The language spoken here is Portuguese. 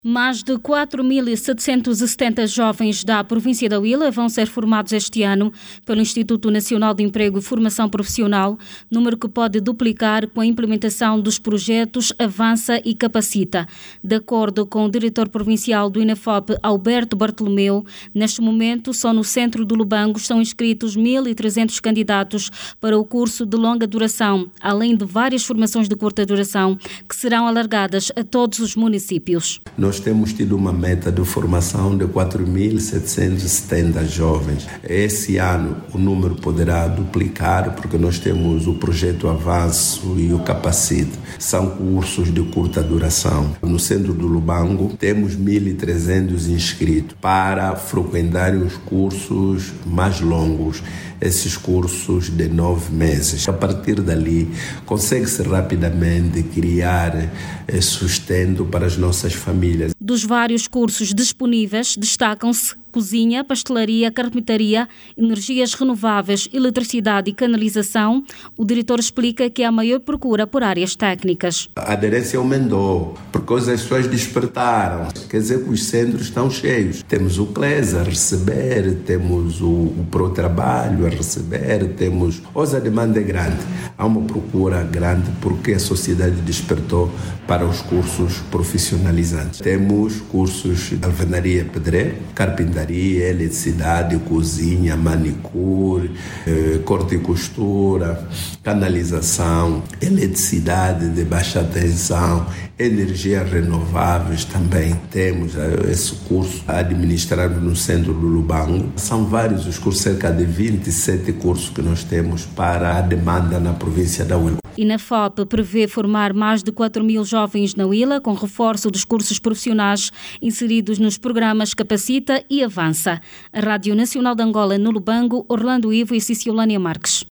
Mais de 4.770 jovens da província da Huila vão ser formados este ano pelo Instituto Nacional de Emprego e Formação Profissional, número que pode duplicar com a implementação dos projetos Avança e Capacita. De acordo com o diretor provincial do INAFOP, Alberto Bartolomeu, neste momento só no centro do Lubango estão inscritos 1.300 candidatos para o curso de longa duração, além de várias formações de curta duração que serão alargadas a todos os municípios. Nós temos tido uma meta de formação de 4.770 jovens. Esse ano o número poderá duplicar porque nós temos o projeto Avanço e o Capacite. São cursos de curta duração. No centro do Lubango temos 1.300 inscritos para frequentarem os cursos mais longos, esses cursos de 9 meses. A partir dali consegue-se rapidamente criar sustento para as nossas famílias. Dos vários cursos disponíveis, destacam-se cozinha, pastelaria, carpintaria, energias renováveis, eletricidade e canalização. O diretor explica que há a maior procura por áreas técnicas. A aderência aumentou, porque as pessoas despertaram. Quer dizer que os centros estão cheios. Temos o CLES a receber, temos o Pro-Trabalho a receber, hoje a demanda é grande. Há uma procura grande porque a sociedade despertou para os cursos profissionalizantes. Temos cursos de alvenaria pedreira, carpintaria, eletricidade, cozinha, manicure, corte e costura, canalização, eletricidade de baixa tensão, energias renováveis também. Temos esse curso administrado no centro do Lubango. São vários os cursos, cerca de 27 cursos que nós temos para a demanda na província da Huila. INAFOP prevê formar mais de 4.000 jovens na Huila, com reforço dos cursos profissionais inseridos nos programas Capacita e Avança. A Rádio Nacional de Angola no Lubango, Orlando Ivo e Ciciolânia Marques.